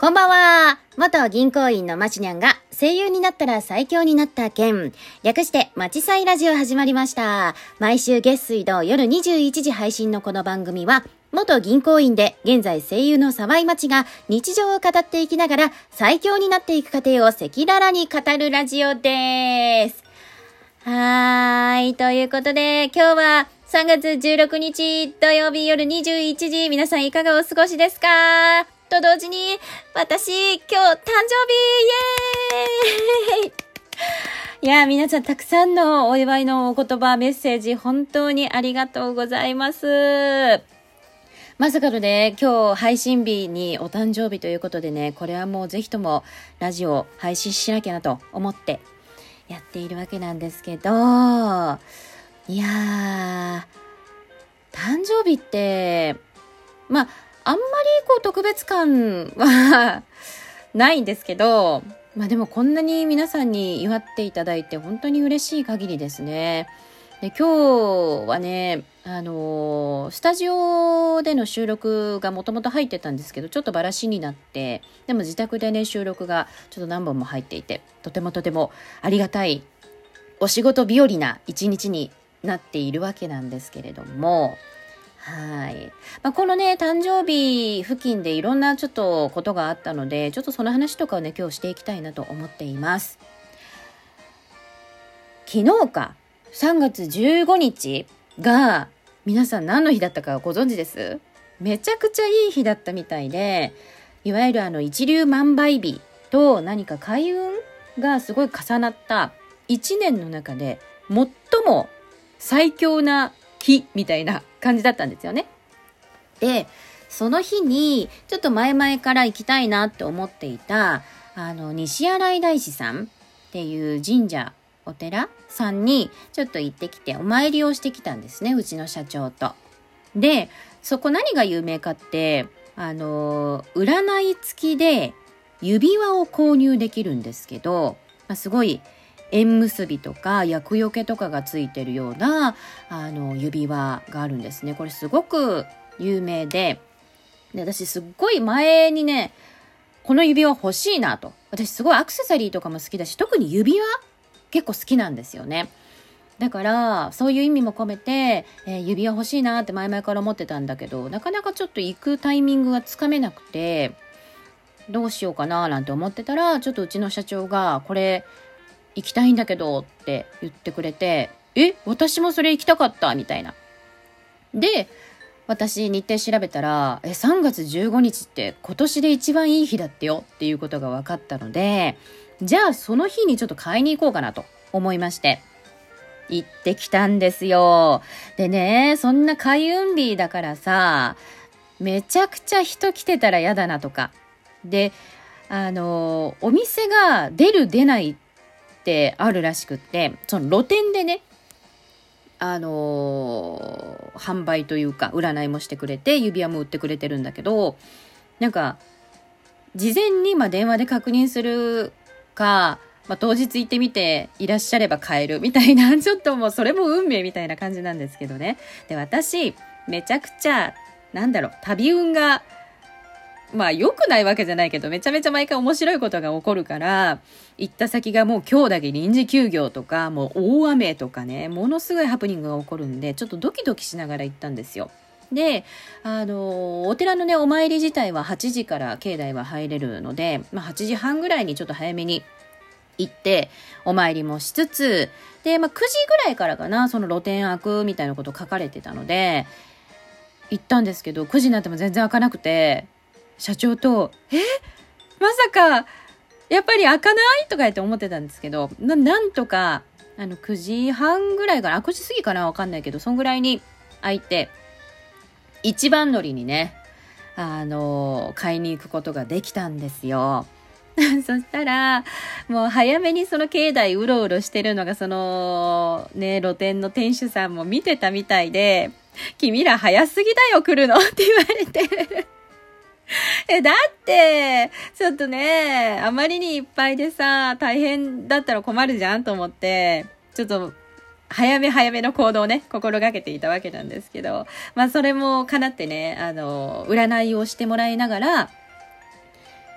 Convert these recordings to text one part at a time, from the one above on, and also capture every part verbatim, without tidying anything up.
こんばんは。元銀行員のまちにゃんが声優になったら最強になった件、略してまちさいラジオ始まりました。毎週月水土夜にじゅういちじ配信のこの番組は、元銀行員で現在声優の沢井まちが日常を語っていきながら最強になっていく過程を赤裸々に語るラジオです。はーい。ということで、今日はさんがつじゅうろくにち土曜日夜にじゅういちじ、皆さんいかがお過ごしですか？と同時に、私、今日、誕生日イエーイいや、皆さんたくさんのお祝いのお言葉、メッセージ、本当にありがとうございます。まさかのね、今日配信日にお誕生日ということでね、これはもうぜひともラジオ配信しなきゃなと思ってやっているわけなんですけど、いやー、誕生日って、まあ、あんまりこう特別感はないんですけど、まあでもこんなに皆さんに祝っていただいて本当に嬉しい限りですね。で、今日はね、あのー、スタジオでの収録がもともと入ってたんですけど、ちょっとバラシになって、でも自宅でね、収録がちょっと何本も入っていて、とてもとてもありがたいお仕事日和な一日になっているわけなんですけれども、はい。まあ、このね、誕生日付近でいろんなちょっとことがあったので、ちょっとその話とかをね、今日していきたいなと思っています。昨日か、さんがつじゅうごにちが、皆さん何の日だったかご存知です？めちゃくちゃいい日だったみたいで、いわゆるあの一粒万倍日と何か開運がすごい重なったいちねんの中で最も最強な日みたいな感じだったんですよね。で、その日にちょっと前々から行きたいなって思っていたあの西新井大師さんっていう神社お寺さんにちょっと行ってきてお参りをしてきたんですね、うちの社長と。で、そこ何が有名かってあの占い付きで指輪を購入できるんですけど、まあ、すごい縁結びとか厄除けとかがついてるようなあの指輪があるんですね。これすごく有名で、で私すっごい前にね、この指輪欲しいなと。私すごいアクセサリーとかも好きだし、特に指輪結構好きなんですよね。だからそういう意味も込めて、えー、指輪欲しいなって前々から思ってたんだけど、なかなかちょっと行くタイミングがつかめなくて、どうしようかななんて思ってたら、ちょっとうちの社長がこれ行きたいんだけどって言ってくれて、え、私もそれ行きたかったみたいな。で、私日程調べたら、え、さんがつじゅうごにちって今年で一番いい日だってよっていうことが分かったので、じゃあその日にちょっと買いに行こうかなと思いまして、行ってきたんですよ。でね、そんな開運日だからさ、めちゃくちゃ人来てたら嫌だなとか。で、あの、お店が出る出ないってあるらしくって、その露店でね、あのー、販売というか占いもしてくれて指輪も売ってくれてるんだけど、なんか事前にまあ電話で確認するか、まあ、当日行ってみていらっしゃれば買えるみたいな、ちょっともうそれも運命みたいな感じなんですけどね。で、私めちゃくちゃなんだろう、旅運がまあ良くないわけじゃないけど、めちゃめちゃ毎回面白いことが起こるから、行った先がもう今日だけ臨時休業とか、もう大雨とかね、ものすごいハプニングが起こるんで、ちょっとドキドキしながら行ったんですよ。で、あの、お寺のね、お参り自体ははちじから境内は入れるので、まあはちじはんぐらいにちょっと早めに行って、お参りもしつつ、で、まあくじぐらいからかな、その露店開くみたいなこと書かれてたので、行ったんですけど、くじになっても全然開かなくて、社長と、えまさか、やっぱり開かないとか言って思ってたんですけど、な、なんとか、あの、くじはんぐらいから、あ、くじ過ぎかなわかんないけど、そんぐらいに開いて、一番乗りにね、あの、買いに行くことができたんですよ。そしたら、もう早めにその境内うろうろしてるのが、その、ね、露店の店主さんも見てたみたいで、君ら早すぎだよ来るのって言われて。え、だって、ちょっとね、あまりにいっぱいでさ、大変だったら困るじゃんと思って、ちょっと、早め早めの行動をね、心がけていたわけなんですけど、まあそれも叶ってね、あの、占いをしてもらいながら、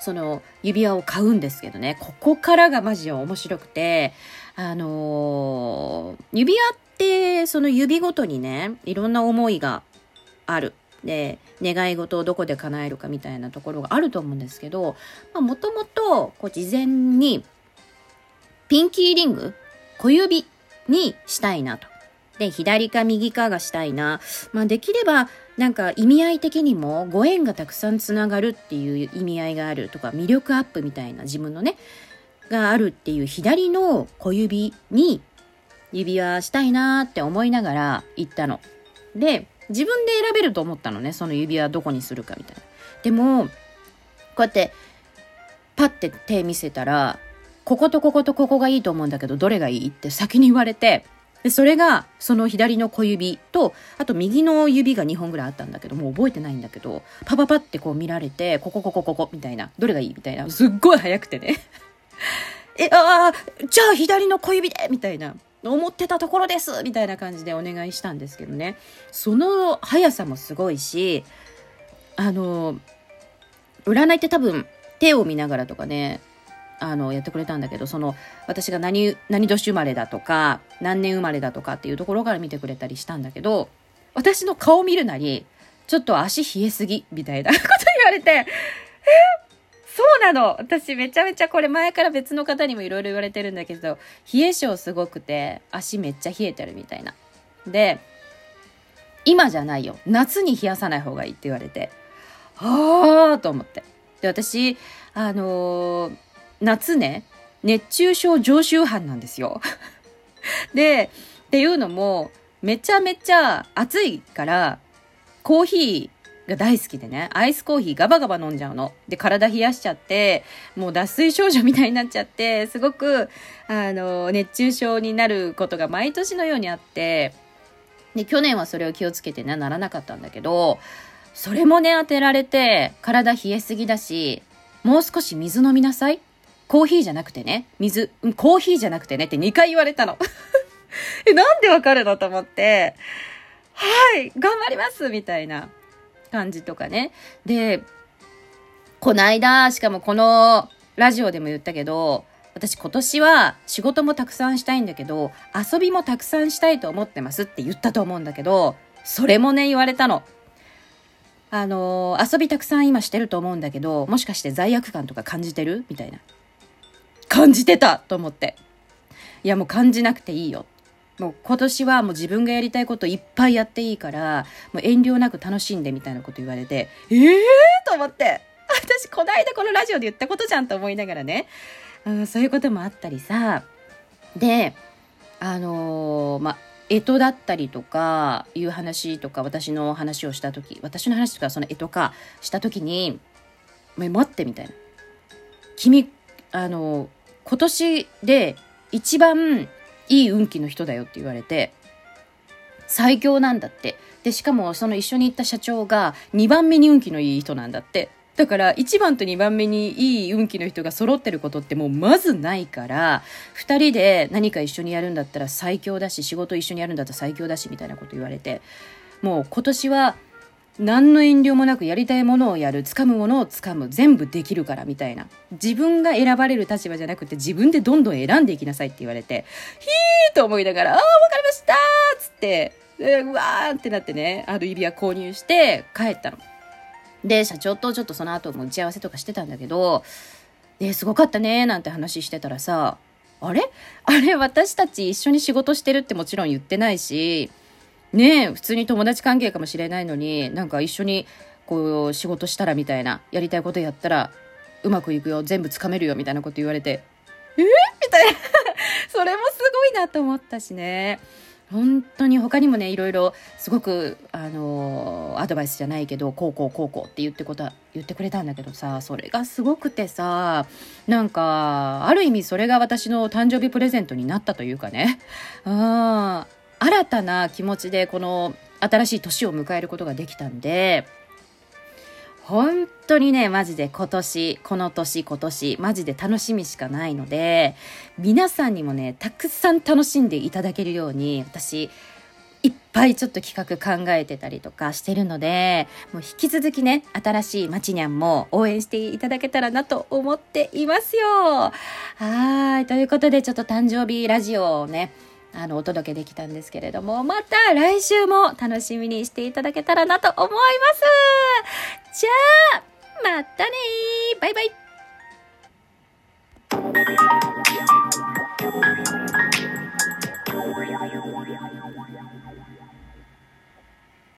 その指輪を買うんですけどね、ここからがマジで面白くて、あのー、指輪ってその指ごとにね、いろんな思いがある。で、願い事をどこで叶えるかみたいなところがあると思うんですけど、もともと事前にピンキーリング、小指にしたいなと。で、左か右かがしたいな。まあ、できれば、なんか意味合い的にもご縁がたくさんつながるっていう意味合いがあるとか、魅力アップみたいな自分のね、があるっていう左の小指に指輪したいなって思いながら行ったの。で、自分で選べると思ったのね、その指輪どこにするかみたいな。でも、こうやって、パッて手見せたら、こことこことここがいいと思うんだけど、どれがいいって先に言われて、で、それが、その左の小指と、あと右の指がにほんぐらいあったんだけど、もう覚えてないんだけど、パパパってこう見られて、ここここここみたいな、どれがいいみたいな、すっごい早くてね。え、ああ、じゃあ左の小指でみたいな、思ってたところですみたいな感じでお願いしたんですけどね。その速さもすごいし、あの、占いって多分、手を見ながらとかね、あのやってくれたんだけど、その私が何何年生まれだとか何年生まれだとかっていうところから見てくれたりしたんだけど、私の顔見るなりちょっと足冷えすぎみたいなこと言われて、えそうなの、私めちゃめちゃこれ前から別の方にもいろいろ言われてるんだけど、冷え性すごくて足めっちゃ冷えてるみたいな。で、今じゃないよ、夏に冷やさない方がいいって言われて、あーと思って。で、私あのー夏ね、熱中症常習犯なんですよ。で、っていうのも、めちゃめちゃ暑いから、コーヒーが大好きでね、アイスコーヒーガバガバ飲んじゃうの。で、体冷やしちゃって、もう脱水症状みたいになっちゃって、すごく、あの、熱中症になることが毎年のようにあって、で、去年はそれを気をつけてね、ならなかったんだけど、それもね、当てられて、体冷えすぎだし、もう少し水飲みなさい。コーヒーじゃなくてね、水、コーヒーじゃなくてねってにかい言われたの。え、なんでわかるのと思って、はい、頑張りますみたいな感じとかね。で、この間、しかもこのラジオでも言ったけど、私今年は仕事もたくさんしたいんだけど、遊びもたくさんしたいと思ってますって言ったと思うんだけど、それもね、言われたの。あの、遊びたくさん今してると思うんだけど、もしかして罪悪感とか感じてるみたいな。感じてたと思って。いや、もう感じなくていいよ。もう今年はもう自分がやりたいこといっぱいやっていいから、もう遠慮なく楽しんでみたいなこと言われて、えーと思って。私この間このラジオで言ったことじゃんと思いながらね。うん、そういうこともあったりさ。で、あのー、まあ、干支だったりとかいう話とか、私の話をしたとき、私の話とかその干支かしたときに、待ってみたいな。君、あのー、今年で一番いい運気の人だよって言われて、最強なんだって。で、しかもその一緒に行った社長がにばんめに運気のいい人なんだって。だからいちばんとにばんめにいい運気の人が揃ってることってもうまずないから、ふたりで何か一緒にやるんだったら最強だし、仕事一緒にやるんだったら最強だしみたいなこと言われて、もう今年は何の遠慮もなくやりたいものをやる、掴むものを掴む、全部できるからみたいな。自分が選ばれる立場じゃなくて自分でどんどん選んでいきなさいって言われて、ひーと思いながら、あーわかりましたーっつって、うわーってなってね、あの指輪購入して帰ったの。で、社長とちょっとその後も打ち合わせとかしてたんだけど、ね、すごかったねーなんて話してたらさ、あれあれ私たち一緒に仕事してるってもちろん言ってないし、ねえ、普通に友達関係かもしれないのに、なんか一緒にこう仕事したらみたいな、やりたいことやったらうまくいくよ、全部つかめるよみたいなこと言われて、えー、みたいなそれもすごいなと思ったしね。本当に他にもね、いろいろすごくあのー、アドバイスじゃないけど、こうこうこうこうって言ってことは言ってくれたんだけどさ、それがすごくてさ、なんかある意味それが私の誕生日プレゼントになったというかね、あー新たな気持ちでこの新しい年を迎えることができたんで、本当にね、マジで今年、この年、今年、マジで楽しみしかないので、皆さんにもね、たくさん楽しんでいただけるように、私、いっぱいちょっと企画考えてたりとかしてるので、もう引き続きね、新しいまちにゃんも応援していただけたらなと思っていますよ。はい。ということで、ちょっと誕生日ラジオをね、あの、お届けできたんですけれども、また来週も楽しみにしていただけたらなと思います。じゃあ、またねー。バイバイ。